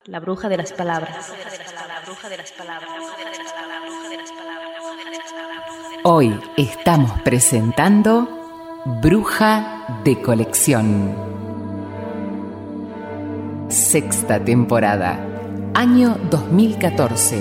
La bruja de las palabras. Hoy estamos presentando Bruja de Colección. Sexta temporada, año 2014.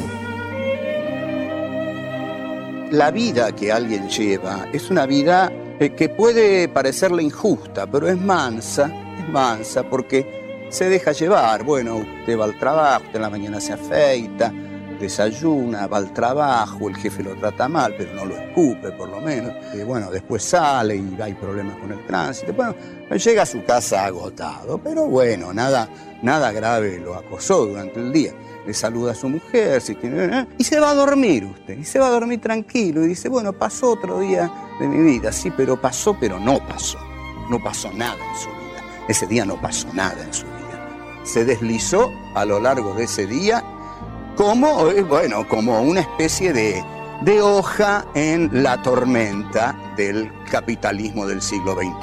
La vida que alguien lleva es una vida que puede parecerle injusta, pero es mansa porque se deja llevar. Bueno, usted va al trabajo, usted en la mañana se afeita, desayuna, va al trabajo, el jefe lo trata mal, pero no lo escupe por lo menos. Bueno, después sale y hay problemas con el tránsito. Bueno, llega a su casa agotado, pero bueno, nada grave lo acosó durante el día. Le saluda a su mujer, si tiene, y se va a dormir usted, y se va a dormir tranquilo, y dice, bueno, pasó otro día de mi vida, sí, pero pasó, pero no pasó. No pasó nada en su vida. Ese día no pasó nada en su vida. Se deslizó a lo largo de ese día como una especie de hoja en la tormenta del capitalismo del siglo XXI.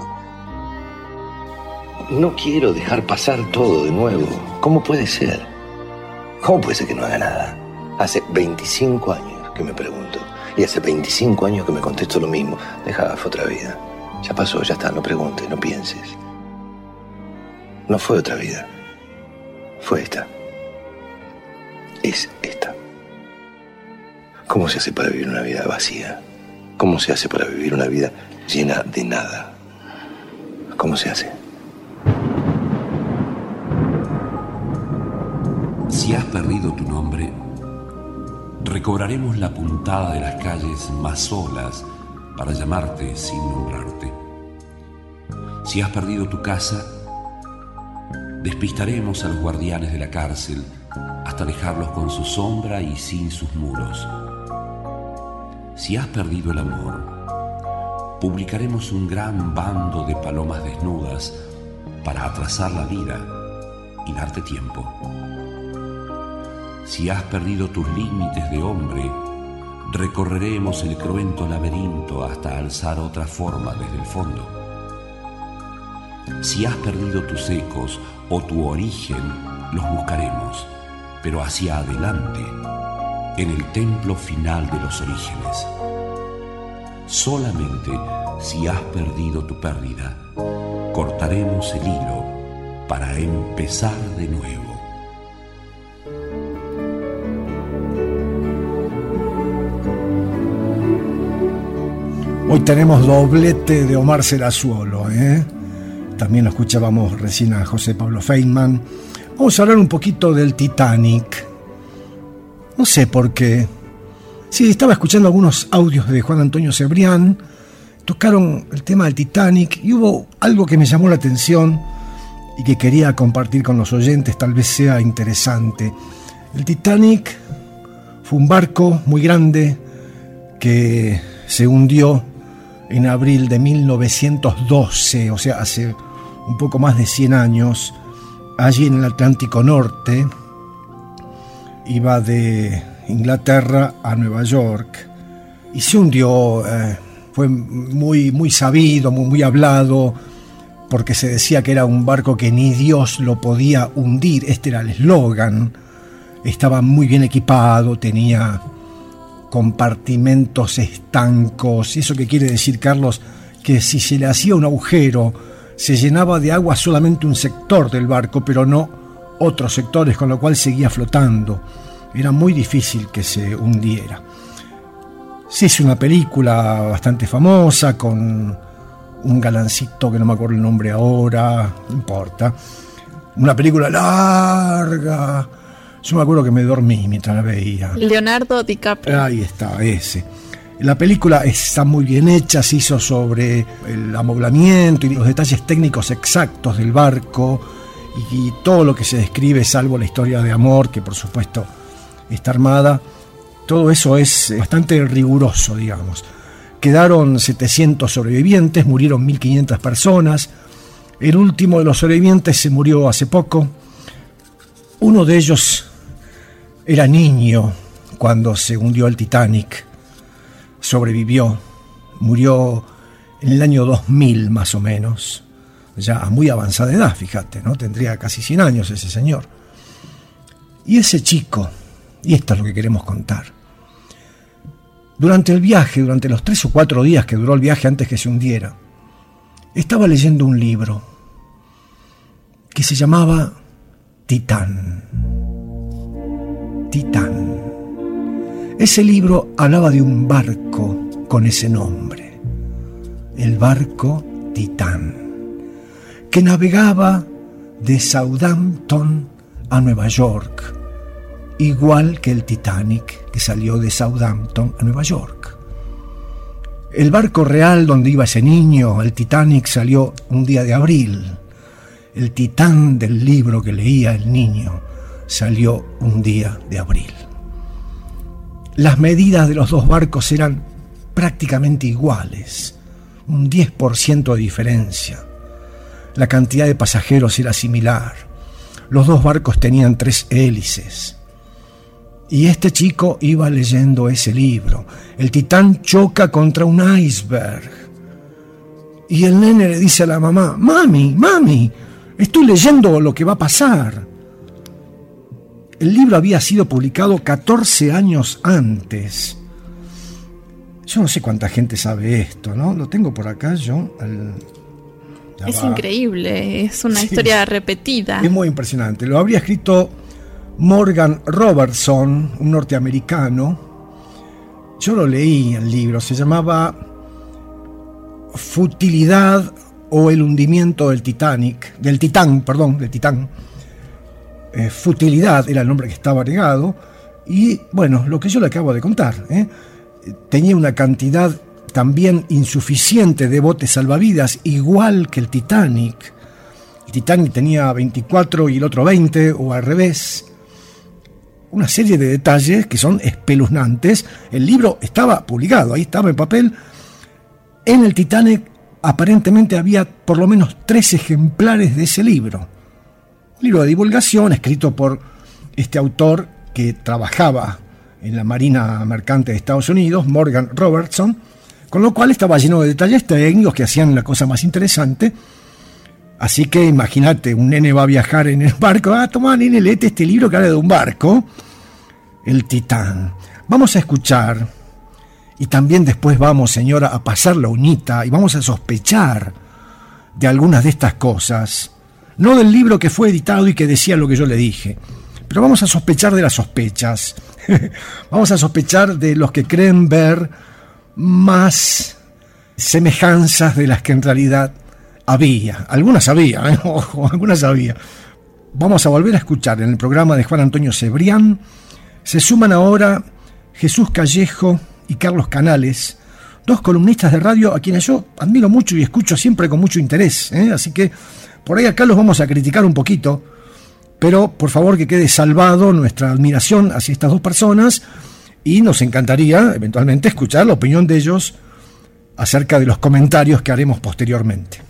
No quiero dejar pasar todo de nuevo. ¿Cómo puede ser? ¿Cómo puede ser que no haga nada? Hace 25 años que me pregunto. Y hace 25 años que me contesto lo mismo. Fue otra vida. Ya pasó, ya está. No preguntes, no pienses. No fue otra vida. Fue esta. Es esta. ¿Cómo se hace para vivir una vida vacía? ¿Cómo se hace para vivir una vida llena de nada? ¿Cómo se hace? Si has perdido tu nombre, recobraremos la puntada de las calles más solas para llamarte sin nombrarte. Si has perdido tu casa, despistaremos a los guardianes de la cárcel hasta dejarlos con su sombra y sin sus muros. Si has perdido el amor, publicaremos un gran bando de palomas desnudas para atrasar la vida y darte tiempo. Si has perdido tus límites de hombre, recorreremos el cruento laberinto hasta alzar otra forma desde el fondo. Si has perdido tus ecos o tu origen, los buscaremos, pero hacia adelante, en el templo final de los orígenes. Solamente si has perdido tu pérdida, cortaremos el hilo para empezar de nuevo. Hoy tenemos doblete de Omar Serazuolo, También lo escuchábamos recién a José Pablo Feynman. Vamos a hablar un poquito del Titanic. No sé por qué. Sí, estaba escuchando algunos audios de Juan Antonio Cebrián. Tocaron el tema del Titanic y hubo algo que me llamó la atención y que quería compartir con los oyentes, tal vez sea interesante. El Titanic fue un barco muy grande que se hundió en abril de 1912, o sea, hace un poco más de 100 años, allí en el Atlántico Norte. Iba de Inglaterra a Nueva York y se hundió. Fue muy sabido, muy hablado, porque se decía que era un barco que ni Dios lo podía hundir. Este era el eslogan. Estaba muy bien equipado, tenía compartimentos estancos. ¿Eso qué quiere decir, Carlos? Que si se le hacía un agujero, se llenaba de agua solamente un sector del barco, pero no otros sectores, con lo cual seguía flotando. Era muy difícil que se hundiera. Se hizo una película bastante famosa con un galancito que no me acuerdo el nombre ahora, no importa. Una película larga. Yo me acuerdo que me dormí mientras la veía. Leonardo DiCaprio. Ahí está, ese. La película está muy bien hecha, se hizo sobre el amoblamiento y los detalles técnicos exactos del barco y todo lo que se describe, salvo la historia de amor, que por supuesto está armada. Todo eso es bastante riguroso, digamos. Quedaron 700 sobrevivientes, murieron 1.500 personas. El último de los sobrevivientes se murió hace poco. Uno de ellos era niño cuando se hundió el Titanic. Sobrevivió, murió en el año 2000 más o menos, ya a muy avanzada edad, fíjate, ¿no? Tendría casi 100 años ese señor. Y ese chico, y esto es lo que queremos contar, durante el viaje, durante los 3 o 4 días que duró el viaje antes que se hundiera, estaba leyendo un libro que se llamaba Titán. Titán. Ese libro hablaba de un barco con ese nombre, el barco Titán, que navegaba de Southampton a Nueva York, igual que el Titanic, que salió de Southampton a Nueva York. El barco real donde iba ese niño, el Titanic, salió un día de abril. El Titán del libro que leía el niño salió un día de abril. Las medidas de los dos barcos eran prácticamente iguales, un 10% de diferencia. La cantidad de pasajeros era similar. Los dos barcos tenían 3 hélices. Y este chico iba leyendo ese libro. El Titán choca contra un iceberg. Y el nene le dice a la mamá: Mami, estoy leyendo lo que va a pasar. El libro había sido publicado 14 años antes. Yo no sé cuánta gente sabe esto, ¿no? Lo tengo por acá yo. Es increíble, es una historia repetida. Es muy impresionante. Lo habría escrito Morgan Robertson, un norteamericano. Yo lo leí el libro, se llamaba Futilidad o el hundimiento del Titán. Futilidad era el nombre que estaba agregado. Y bueno, lo que yo le acabo de contar, tenía una cantidad también insuficiente de botes salvavidas, igual que el Titanic. El Titanic tenía 24 y el otro 20, o al revés. Una serie de detalles que son espeluznantes. El libro estaba publicado, ahí estaba en papel. En el Titanic aparentemente había por lo menos 3 ejemplares de ese libro. Un libro de divulgación escrito por este autor que trabajaba en la Marina Mercante de Estados Unidos, Morgan Robertson, con lo cual estaba lleno de detalles técnicos que hacían la cosa más interesante. Así que imagínate, un nene va a viajar en el barco. Toma, nene, léete este libro que habla de un barco, el Titán. Vamos a escuchar, y también después vamos, señora, a pasar la uñita y vamos a sospechar de algunas de estas cosas. No del libro que fue editado y que decía lo que yo le dije, pero vamos a sospechar de las sospechas. Vamos a sospechar de los que creen ver más semejanzas de las que en realidad había. Algunas había, ojo, algunas había. Vamos a volver a escuchar en el programa de Juan Antonio Cebrián. Se suman ahora Jesús Callejo y Carlos Canales, 2 columnistas de radio a quienes yo admiro mucho y escucho siempre con mucho interés, así que por ahí acá los vamos a criticar un poquito, pero por favor que quede salvado nuestra admiración hacia estas 2 personas, y nos encantaría eventualmente escuchar la opinión de ellos acerca de los comentarios que haremos posteriormente.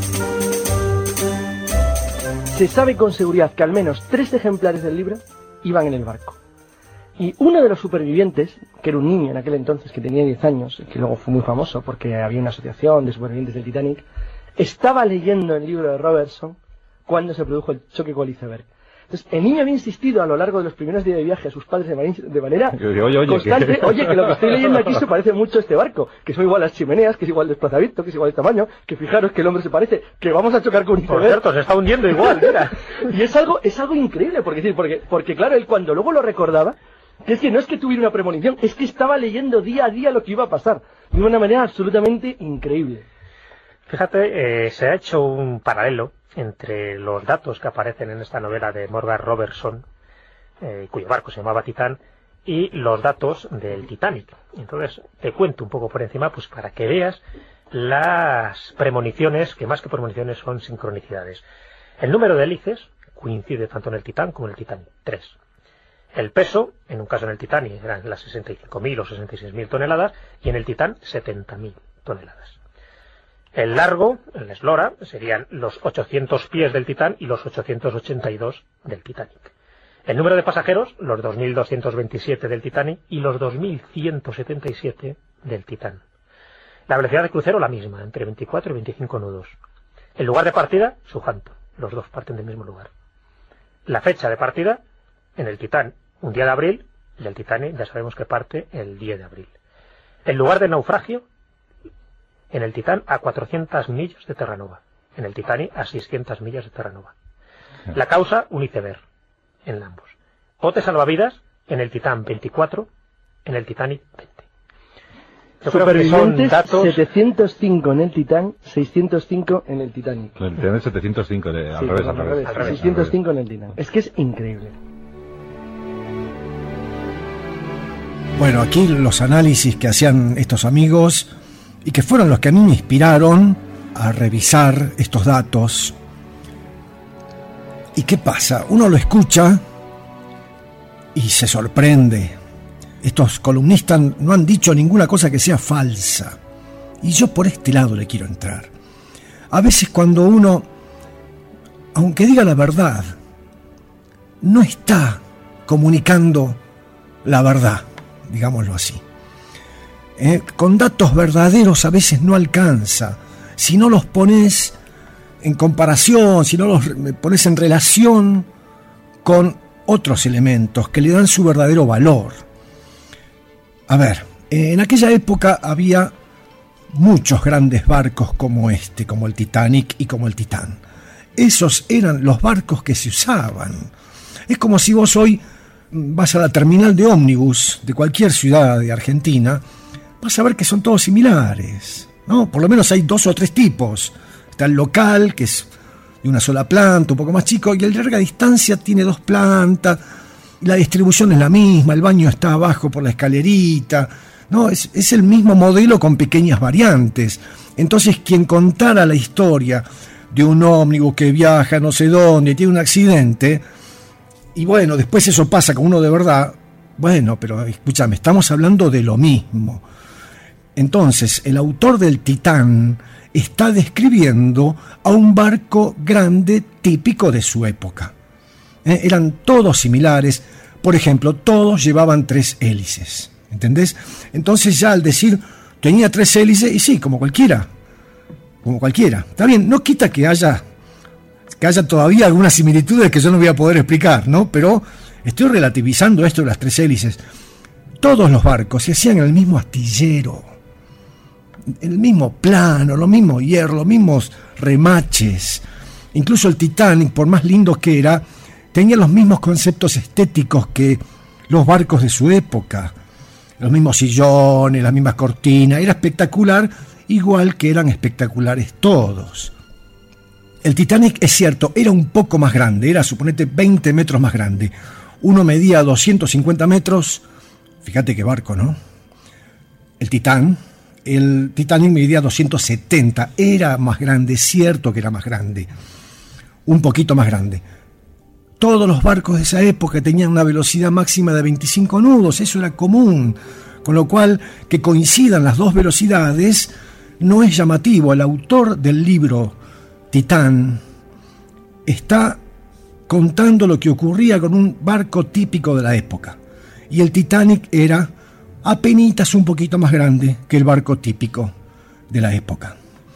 Se sabe con seguridad que al menos 3 ejemplares del libro iban en el barco. Y uno de los supervivientes, que era un niño en aquel entonces que tenía 10 años, que luego fue muy famoso porque había una asociación de supervivientes del Titanic, estaba leyendo el libro de Robertson cuando se produjo el choque con el iceberg. Entonces, el niño había insistido a lo largo de los primeros días de viaje a sus padres de manera constante: oye, que lo que estoy leyendo aquí se parece mucho a este barco, que son igual las chimeneas, que es igual el desplazamiento, que es igual el tamaño, que fijaros que el hombre se parece, que vamos a chocar con un iceberg. Por cierto, se está hundiendo igual, mira. Y es algo increíble, porque claro, él cuando luego lo recordaba, es que no es que tuviera una premonición, es que estaba leyendo día a día lo que iba a pasar, de una manera absolutamente increíble. Fíjate, se ha hecho un paralelo entre los datos que aparecen en esta novela de Morgan Robertson, cuyo barco se llamaba Titán, y los datos del Titanic. Entonces, te cuento un poco por encima, pues para que veas las premoniciones, que más que premoniciones son sincronicidades. El número de hélices coincide tanto en el Titán como en el Titanic, 3. El peso, en un caso en el Titanic, eran las 65.000 o 66.000 toneladas, y en el Titán 70.000 toneladas. El largo, el eslora, serían los 800 pies del Titán y los 882 del Titanic. El número de pasajeros, los 2.227 del Titanic y los 2.177 del Titán. La velocidad de crucero la misma, entre 24 y 25 nudos. El lugar de partida, Southampton. Los dos parten del mismo lugar. La fecha de partida, en el Titán un día de abril, y el Titanic ya sabemos que parte el 10 de abril. El lugar del naufragio, en el Titán a 400 millas de Terranova, en el Titanic a 600 millas de Terranova. La causa, un iceberg, en ambos. Botes salvavidas, en el Titán 24, en el Titanic 20. Yo creo que son datos... 705 en el Titán, 605 en el Titanic. No, el Titán es 705, al revés. 605 en el Titán. Es que es increíble. Bueno, aquí los análisis que hacían estos amigos y que fueron los que a mí me inspiraron a revisar estos datos. ¿Y qué pasa? Uno lo escucha y se sorprende. Estos columnistas no han dicho ninguna cosa que sea falsa. Y yo por este lado le quiero entrar. A veces cuando uno, aunque diga la verdad, no está comunicando la verdad, digámoslo así. Con datos verdaderos a veces no alcanza. Si no los pones en comparación, si no los pones en relación con otros elementos que le dan su verdadero valor. A ver, en aquella época había muchos grandes barcos como este, como el Titanic y como el Titán. Esos eran los barcos que se usaban. Es como si vos hoy vas a la terminal de ómnibus de cualquier ciudad de Argentina, vas a ver que son todos similares, ¿no? Por lo menos hay 2 o 3 tipos. Está el local, que es de una sola planta, un poco más chico, y el de larga distancia tiene 2 plantas, y la distribución es la misma, el baño está abajo por la escalerita, ¿no? Es el mismo modelo con pequeñas variantes. Entonces, quien contara la historia de un ómnibus que viaja no sé dónde y tiene un accidente, y bueno, después eso pasa con uno de verdad, bueno, pero escúchame, estamos hablando de lo mismo. Entonces, el autor del Titán está describiendo a un barco grande típico de su época. Eran todos similares, por ejemplo, todos llevaban 3 hélices, ¿entendés? Entonces ya al decir tenía 3 hélices, y sí, como cualquiera, está bien, no quita que haya todavía algunas similitudes que yo no voy a poder explicar, ¿no? Pero estoy relativizando esto de las 3 hélices. Todos los barcos se hacían en el mismo astillero, el mismo plano, los mismos hierros, los mismos remaches. Incluso el Titanic, por más lindo que era, tenía los mismos conceptos estéticos que los barcos de su época. Los mismos sillones, las mismas cortinas. Era espectacular, igual que eran espectaculares todos. El Titanic, es cierto, era un poco más grande, era, suponete, 20 metros más grande. Uno medía 250 metros, fíjate qué barco, ¿no? El Titanic medía 270, era más grande, es cierto que era más grande, un poquito más grande. Todos los barcos de esa época tenían una velocidad máxima de 25 nudos, eso era común, con lo cual que coincidan las 2 velocidades no es llamativo. El autor del libro Titán está contando lo que ocurría con un barco típico de la época, y el Titanic era apenitas un poquito más grande que el barco típico de la época.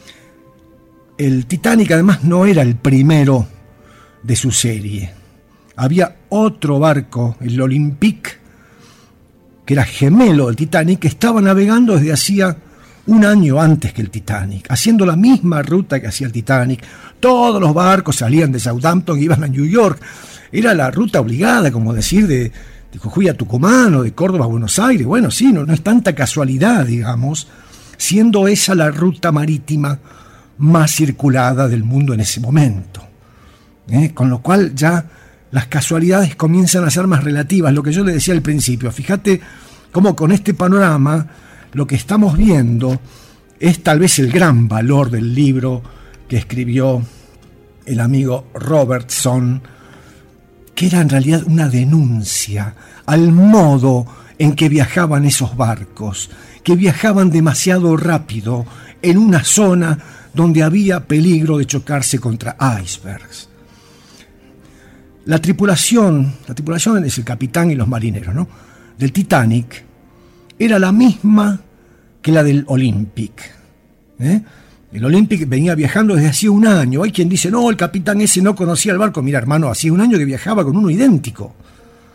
El Titanic además no era el primero de su serie. Había otro barco, el Olympique, que era gemelo del Titanic, que estaba navegando desde hacía un año antes que el Titanic, haciendo la misma ruta que hacía el Titanic. Todos los barcos salían de Southampton y iban a New York. Era la ruta obligada, como decir, de Jujuy a Tucumán o de Córdoba a Buenos Aires. Bueno, sí, no es tanta casualidad, digamos, siendo esa la ruta marítima más circulada del mundo en ese momento. Con lo cual ya las casualidades comienzan a ser más relativas, lo que yo le decía al principio. Fíjate cómo con este panorama lo que estamos viendo es tal vez el gran valor del libro que escribió el amigo Robertson, que era en realidad una denuncia al modo en que viajaban esos barcos, que viajaban demasiado rápido en una zona donde había peligro de chocarse contra icebergs. La tripulación es el capitán y los marineros, ¿no?, del Titanic, era la misma que la del Olympic. El Olympic venía viajando desde hacía un año. Hay quien dice, no, el capitán ese no conocía el barco. Mira, hermano, hacía un año que viajaba con uno idéntico.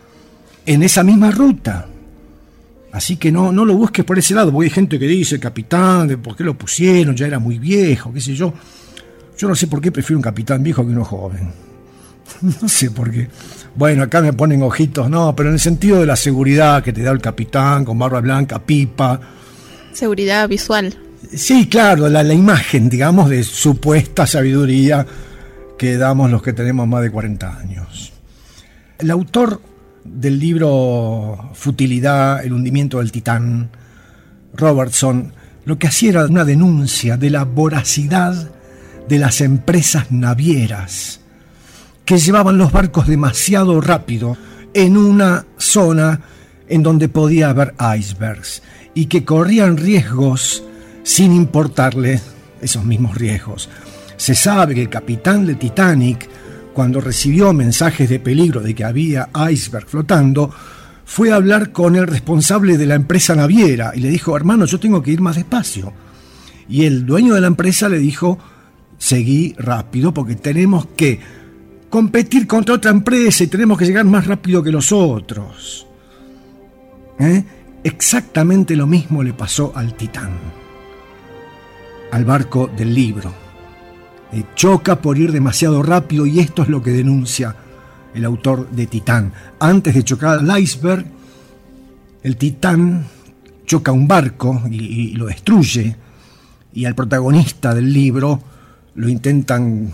en esa misma ruta. Así que no lo busques por ese lado, porque hay gente que dice, capitán, ¿por qué lo pusieron? Ya era muy viejo, qué sé yo. Yo no sé por qué prefiero un capitán viejo que uno joven. No sé por qué. Bueno, acá me ponen ojitos, no, pero en el sentido de la seguridad que te da el capitán, con barba blanca, pipa. Seguridad visual. Sí, claro, la imagen, digamos, de supuesta sabiduría que damos los que tenemos más de 40 años. El autor del libro Futilidad, el hundimiento del Titán, Robertson, lo que hacía era una denuncia de la voracidad de las empresas navieras que llevaban los barcos demasiado rápido en una zona en donde podía haber icebergs y que corrían riesgos sin importarle esos mismos riesgos. Se sabe que el capitán del Titanic, cuando recibió mensajes de peligro de que había iceberg flotando, fue a hablar con el responsable de la empresa naviera y le dijo, hermano, yo tengo que ir más despacio. Y el dueño de la empresa le dijo, seguí rápido porque tenemos que competir contra otra empresa y tenemos que llegar más rápido que los otros. Exactamente lo mismo le pasó al Titán, al barco del libro. Choca por ir demasiado rápido y esto es lo que denuncia el autor de Titán. Antes de chocar al iceberg, el Titán choca un barco y lo destruye, y al protagonista del libro lo intentan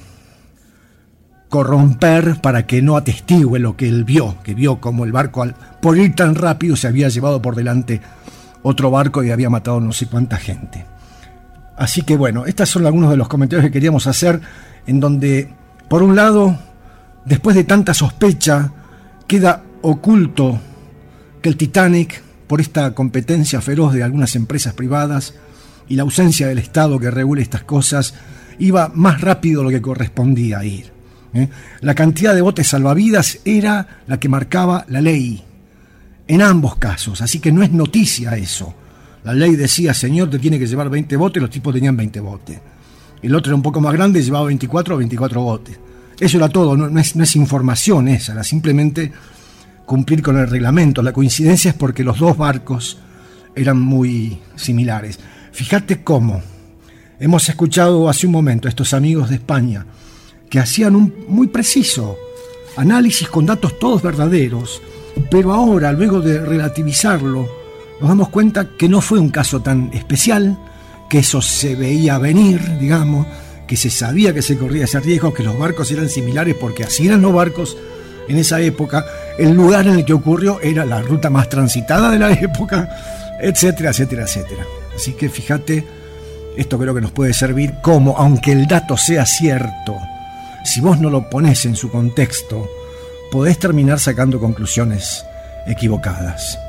corromper para que no atestigue lo que él vio, que vio como el barco por ir tan rápido se había llevado por delante otro barco y había matado no sé cuánta gente. Así que bueno, estos son algunos de los comentarios que queríamos hacer, en donde, por un lado, después de tanta sospecha, queda oculto que el Titanic, por esta competencia feroz de algunas empresas privadas y la ausencia del Estado que regule estas cosas, iba más rápido de lo que correspondía ir. La cantidad de botes salvavidas era la que marcaba la ley, en ambos casos, así que no es noticia eso. La ley decía, señor, te tiene que llevar 20 botes, los tipos tenían 20 botes. El otro era un poco más grande, llevaba 24 botes. Eso era todo, no es información esa, era simplemente cumplir con el reglamento. La coincidencia es porque los dos barcos eran muy similares. Fíjate cómo hemos escuchado hace un momento a estos amigos de España que hacían un muy preciso análisis con datos todos verdaderos, pero ahora, luego de relativizarlo, nos damos cuenta que no fue un caso tan especial, que eso se veía venir, digamos, que se sabía que se corría ese riesgo, que los barcos eran similares porque así eran los barcos en esa época, el lugar en el que ocurrió era la ruta más transitada de la época, etcétera, etcétera, etcétera. Así que fíjate, esto creo que nos puede servir como, aunque el dato sea cierto, si vos no lo ponés en su contexto, podés terminar sacando conclusiones equivocadas.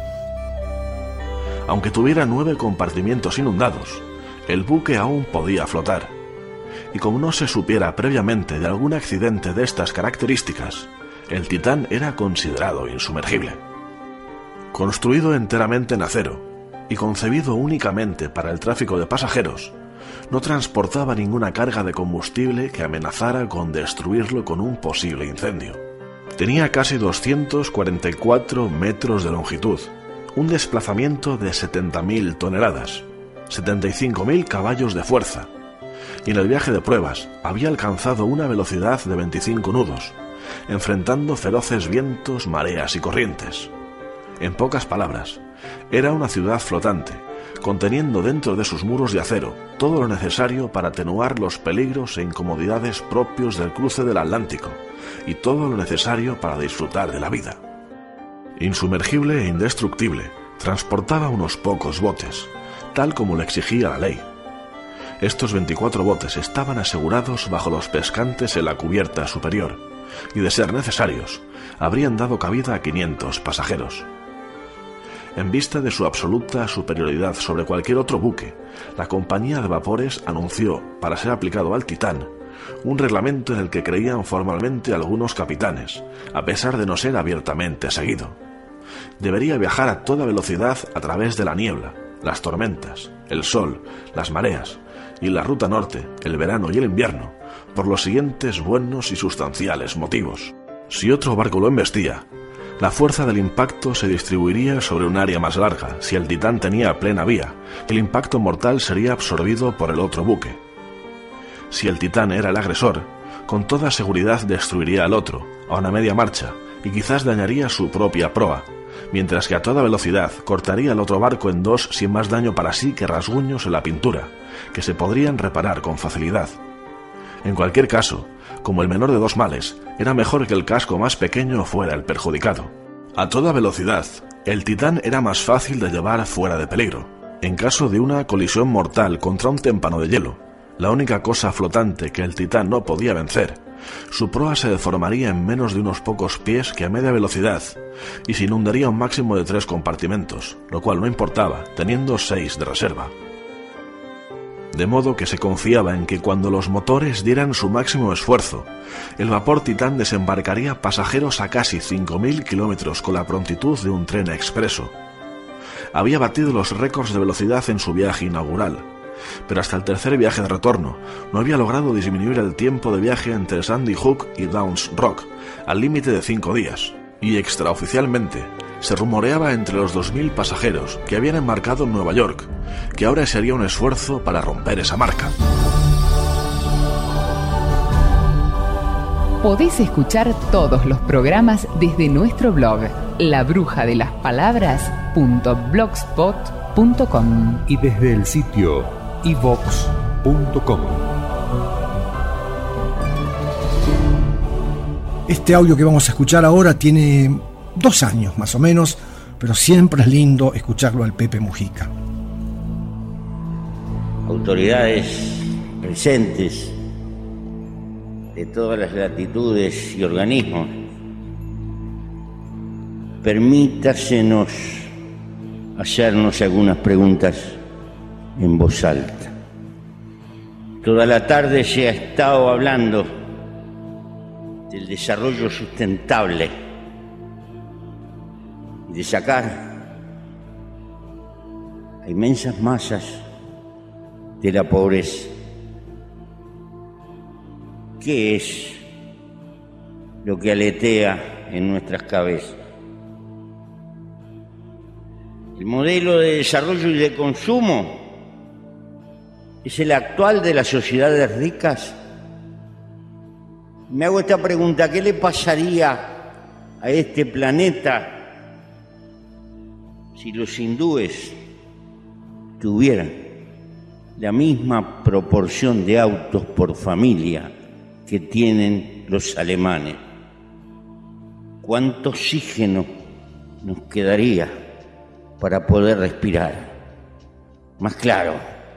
Aunque tuviera 9 compartimientos inundados, el buque aún podía flotar. Y como no se supiera previamente de algún accidente de estas características, el Titán era considerado insumergible. Construido enteramente en acero y concebido únicamente para el tráfico de pasajeros, no transportaba ninguna carga de combustible que amenazara con destruirlo con un posible incendio. Tenía casi 244 metros de longitud, un desplazamiento de 70.000 toneladas, 75.000 caballos de fuerza, y en el viaje de pruebas había alcanzado una velocidad de 25 nudos, enfrentando feroces vientos, mareas y corrientes. En pocas palabras, era una ciudad flotante, conteniendo dentro de sus muros de acero todo lo necesario para atenuar los peligros e incomodidades propios del cruce del Atlántico, y todo lo necesario para disfrutar de la vida. Insumergible e indestructible, transportaba unos pocos botes, tal como lo exigía la ley. Estos 24 botes estaban asegurados bajo los pescantes en la cubierta superior, y de ser necesarios, habrían dado cabida a 500 pasajeros. En vista de su absoluta superioridad sobre cualquier otro buque, la compañía de vapores anunció, para ser aplicado al Titán, un reglamento en el que creían formalmente algunos capitanes, a pesar de no ser abiertamente seguido. Debería viajar a toda velocidad a través de la niebla, las tormentas, el sol, las mareas, y en la ruta norte, el verano y el invierno, por los siguientes buenos y sustanciales motivos. Si otro barco lo embestía, La fuerza del impacto se distribuiría sobre un área más larga. Si el Titán tenía plena vía, el impacto mortal sería absorbido por el otro buque. Si el Titán era el agresor, con toda seguridad destruiría al otro, a una media marcha, y quizás dañaría su propia proa, mientras que a toda velocidad cortaría el otro barco en dos sin más daño para sí que rasguños en la pintura, que se podrían reparar con facilidad. En cualquier caso, como el menor de dos males, era mejor que el casco más pequeño fuera el perjudicado. A toda velocidad, el Titán era más fácil de llevar fuera de peligro. En caso de una colisión mortal contra un témpano de hielo, la única cosa flotante que el Titán no podía vencer, su proa se deformaría en menos de unos pocos pies que a media velocidad, y se inundaría un máximo de 3 compartimentos, lo cual no importaba, teniendo 6 de reserva. De modo que se confiaba en que cuando los motores dieran su máximo esfuerzo, el vapor Titán desembarcaría pasajeros a casi 5.000 kilómetros con la prontitud de un tren expreso. Había batido los récords de velocidad en su viaje inaugural, pero hasta el tercer viaje de retorno no había logrado disminuir el tiempo de viaje entre Sandy Hook y Downs Rock, al límite de 5 días, y extraoficialmente se rumoreaba entre los 2.000 pasajeros que habían embarcado en Nueva York, que ahora se haría un esfuerzo para romper esa marca. Podés escuchar todos los programas desde nuestro blog, labrujadelaspalabras.blogspot.com, y desde el sitio iVox.com. Este audio que vamos a escuchar ahora tiene 2 años más o menos, pero siempre es lindo escucharlo al Pepe Mujica. Autoridades presentes de todas las latitudes y organismos, permítasenos hacernos algunas preguntas en voz alta. Toda la tarde se ha estado hablando del desarrollo sustentable y de sacar a inmensas masas de la pobreza. ¿Qué es lo que aletea en nuestras cabezas? El modelo de desarrollo y de consumo es el actual de las sociedades ricas. Me hago esta pregunta: ¿qué le pasaría a este planeta si los hindúes tuvieran la misma proporción de autos por familia que tienen los alemanes? ¿Cuánto oxígeno nos quedaría para poder respirar? Más claro,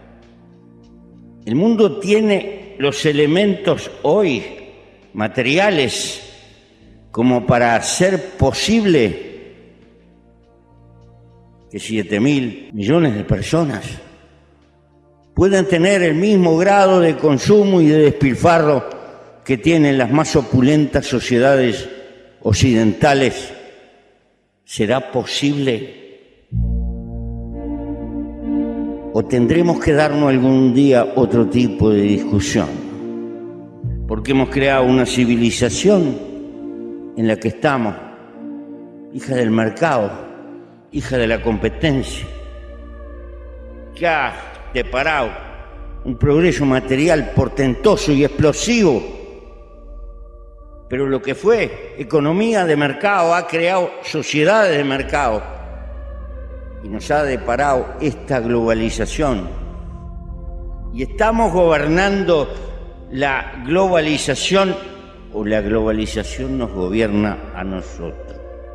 el mundo tiene los elementos hoy materiales como para hacer posible que 7.000 millones de personas puedan tener el mismo grado de consumo y de despilfarro que tienen las más opulentas sociedades occidentales. ¿Será posible? ¿O tendremos que darnos algún día otro tipo de discusión? Porque hemos creado una civilización en la que estamos, hija del mercado, hija de la competencia, que ha deparado un progreso material portentoso y explosivo, pero lo que fue economía de mercado ha creado sociedades de mercado y nos ha deparado esta globalización, y estamos gobernando la globalización, o la globalización nos gobierna a nosotros.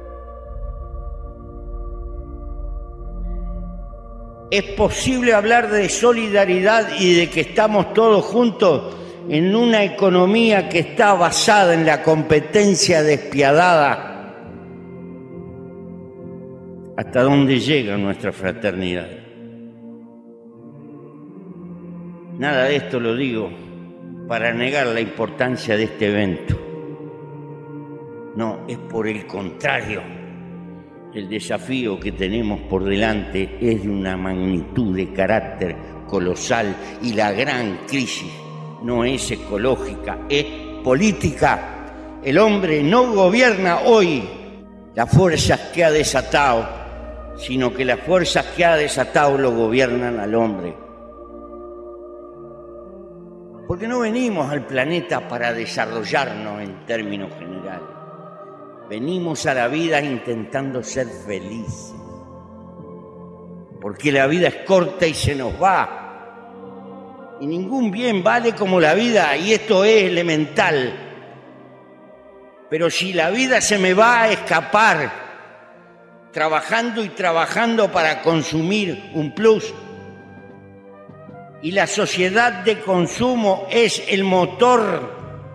¿Es posible hablar de solidaridad y de que estamos todos juntos en una economía que está basada en la competencia despiadada? ¿Hasta dónde llega nuestra fraternidad? Nada de esto lo digo para negar la importancia de este evento. No, es por el contrario. El desafío que tenemos por delante es de una magnitud de carácter colosal, y la gran crisis no es ecológica, es política. El hombre no gobierna hoy las fuerzas que ha desatado, sino que las fuerzas que ha desatado lo gobiernan al hombre. Porque no venimos al planeta para desarrollarnos en términos generales. Venimos a la vida intentando ser felices. Porque la vida es corta y se nos va. Y ningún bien vale como la vida, y esto es elemental. Pero si la vida se me va a escapar, trabajando y trabajando para consumir un plus, y la sociedad de consumo es el motor,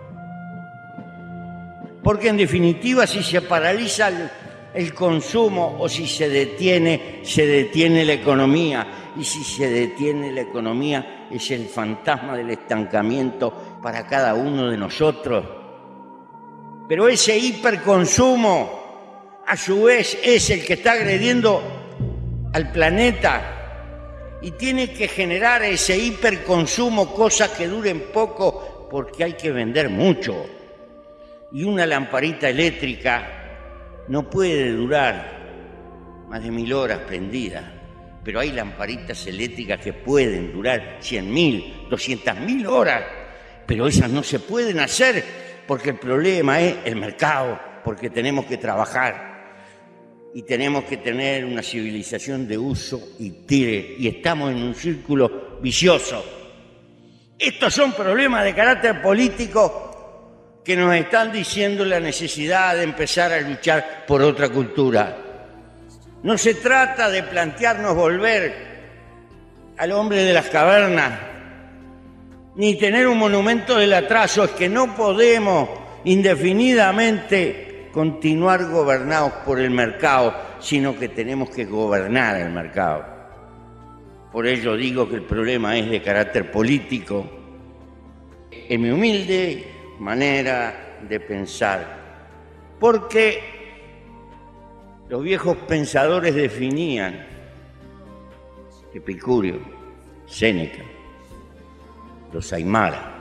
porque en definitiva si se paraliza el consumo o si se detiene la economía, y si se detiene la economía es el fantasma del estancamiento para cada uno de nosotros. Pero ese hiperconsumo a su vez es el que está agrediendo al planeta. Y tiene que generar ese hiperconsumo, cosas que duren poco, porque hay que vender mucho. Y una lamparita eléctrica no puede durar más de 1000 horas prendida. Pero hay lamparitas eléctricas que pueden durar 100.000, 200.000 horas. Pero esas no se pueden hacer porque el problema es el mercado, porque tenemos que trabajar. Y tenemos que tener una civilización de uso y tire, y estamos en un círculo vicioso. Estos son problemas de carácter político que nos están diciendo la necesidad de empezar a luchar por otra cultura. No se trata de plantearnos volver al hombre de las cavernas, ni tener un monumento del atraso. Es que no podemos indefinidamente continuar gobernados por el mercado, sino que tenemos que gobernar el mercado. Por ello digo que el problema es de carácter político. En mi humilde manera de pensar, porque los viejos pensadores definían, Epicurio, Séneca, los Aymara,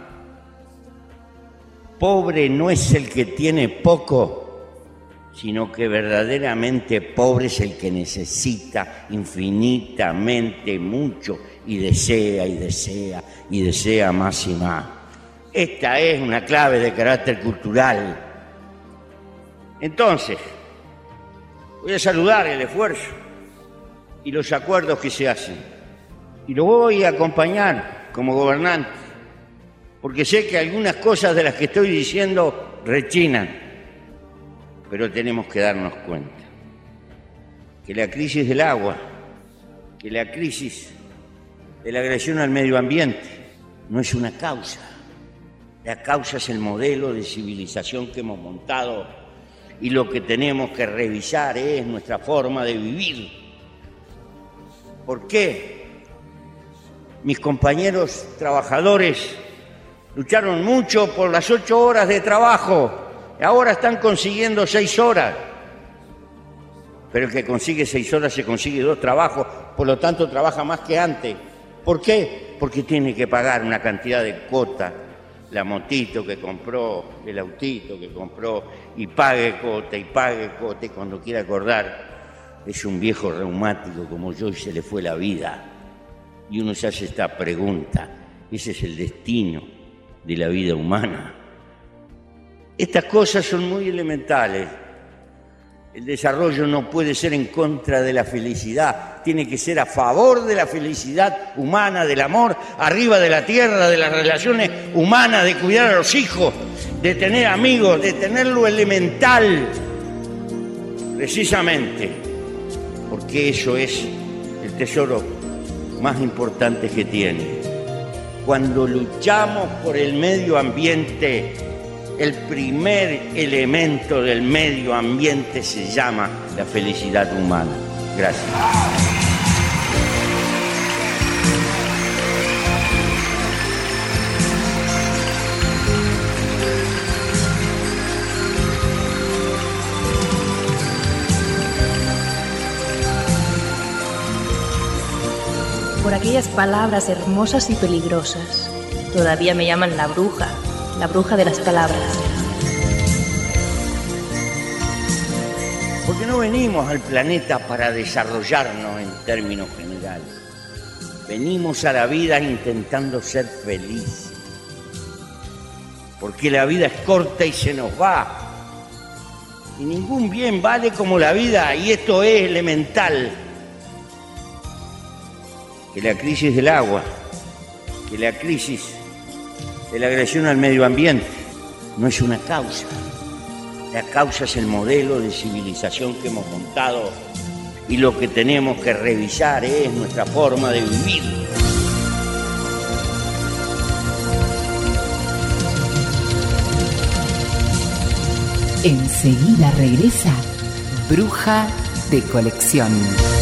pobre no es el que tiene poco, sino que verdaderamente pobre es el que necesita infinitamente mucho y desea y desea y desea más y más. Esta es una clave de carácter cultural. Entonces, voy a saludar el esfuerzo y los acuerdos que se hacen. Y lo voy a acompañar como gobernante, porque sé que algunas cosas de las que estoy diciendo rechinan. Pero tenemos que darnos cuenta que la crisis del agua, que la crisis de la agresión al medio ambiente no es una causa. La causa es el modelo de civilización que hemos montado, y lo que tenemos que revisar es nuestra forma de vivir. ¿Por qué? Mis compañeros trabajadores lucharon mucho por las 8 horas de trabajo. Ahora están consiguiendo 6 horas. Pero el que consigue 6 horas se consigue 2 trabajos, por lo tanto trabaja más que antes. ¿Por qué? Porque tiene que pagar una cantidad de cuota, la motito que compró, el autito que compró, y pague cuota, y cuando quiera acordar, es un viejo reumático como yo y se le fue la vida. Y uno se hace esta pregunta, ¿ese es el destino de la vida humana? Estas cosas son muy elementales. El desarrollo no puede ser en contra de la felicidad, tiene que ser a favor de la felicidad humana, del amor arriba de la tierra, de las relaciones humanas, de cuidar a los hijos, de tener amigos, de tener lo elemental, precisamente porque eso es el tesoro más importante que tiene. Cuando luchamos por el medio ambiente, el primer elemento del medio ambiente se llama la felicidad humana. Gracias. Por aquellas palabras hermosas y peligrosas, todavía me llaman la bruja de las palabras. Porque no venimos al planeta para desarrollarnos en términos generales. Venimos a la vida intentando ser felices. Porque la vida es corta y se nos va. Y ningún bien vale como la vida, y esto es elemental. Que la crisis del agua, que la crisis de la agresión al medio ambiente no es una causa. La causa es el modelo de civilización que hemos montado, y lo que tenemos que revisar es nuestra forma de vivir. Enseguida regresa Bruja de Colección.